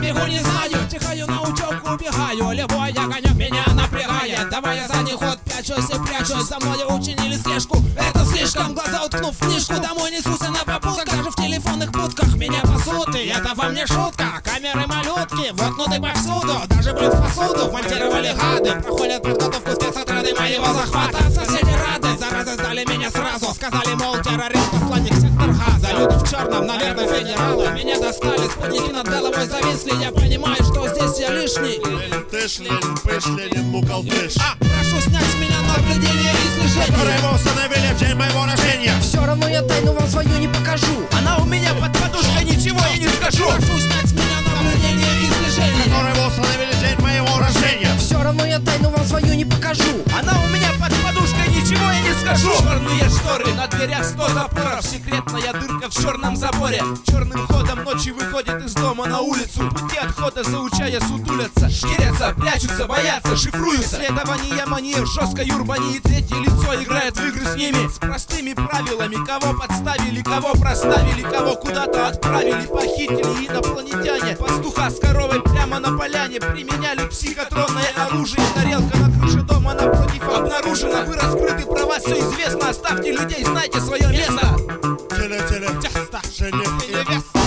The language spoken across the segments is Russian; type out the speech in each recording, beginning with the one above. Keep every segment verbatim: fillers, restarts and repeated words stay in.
бегу не знаю, чихаю на учебку, убегаю. Любой огонек меня напрягает. Давай я задний ход пячусь и прячусь. За мной учинили слежку, это слишком. Глаза уткнув в книжку, домой несусь на попутках. Даже в телефонных будках меня пасут, и это во мне шутка. Камеры малютки, воткнуты повсюду. Даже блюд в посуду вмонтировали гады. Проходят подготовку спецотряды моего захвата. Соседи рады, заразы сдали меня сразу. Сказали, мол, террорист, посланник сектор газа. Люди в черном, наверное, федералы. Меня достали, спутники над головой зависли. Я понимаю, что здесь я лишний. Ленин тыш, Ленин пыш, Ленин мукалтыш. А, прошу снять с меня наблюдение и слежение, которые вы установили в день моего рождения. Все равно я тайну вам свою не покажу. Она у меня под подушкой, ничего я не скажу. Прошу снять с меня наблюдение и слежение, которые вы установили в день моего рождения. Все равно я тайну вам свою не покажу. Она у меня под подушкой, ничего я не скажу. Черные шторы, на дверях сто запоров. Секретная дырка в черном заборе. Черным ходом ночью выходит из дома на улицу. Пути отхода заучая сутулятся, шкирятся, прячутся, боятся, шифруются. Следование манер, жесткой урбании. Третье лицо играет в игры с ними. С простыми правилами, кого подставили, кого проставили, кого куда-то отправили, похитили инопланетяне. Пастуха с коровой прямо на поляне применяли психотронное оружие. Тарелка на крыше дома напротив обнаружена. Вы раскрыты, права, все известно. Оставьте людей, знайте свое место. Теле-теле, жених и Невеста.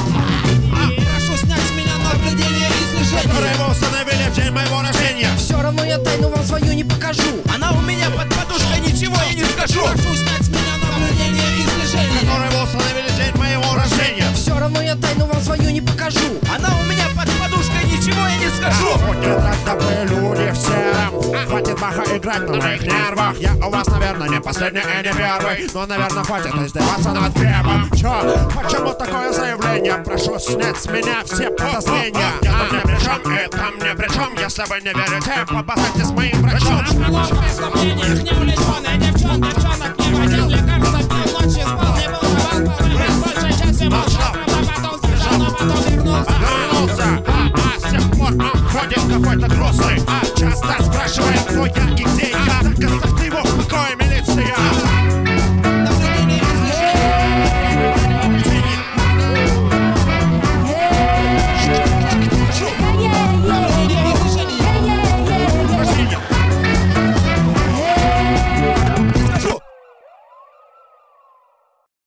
Прошу снять с меня наблюдение и слежение, которые вы установили в день моего рождения. Все равно я тайну вам свою не покажу. Она у меня под подушкой, ничего я не скажу. Прошу снять с меня наблюдение и слежение, которые вы установили в день моего рождения. Все равно я тайну вам свою не покажу. Она у меня под подушкой, ничего я не скажу. Будьте так добры, люди в сером. Хватит баха играть на моих нервах. Я у вас, наверное, не последний и не первый. Но, наверное, хватит издеваться над хлебом. Чё? Почему такое заявление? Прошу снять с меня все подозрения. Я там не при чем, и там не при чем. Если вы не верите, поболтайте с моим врачом. О преступлениях не увлеченные девчонки, девчонок не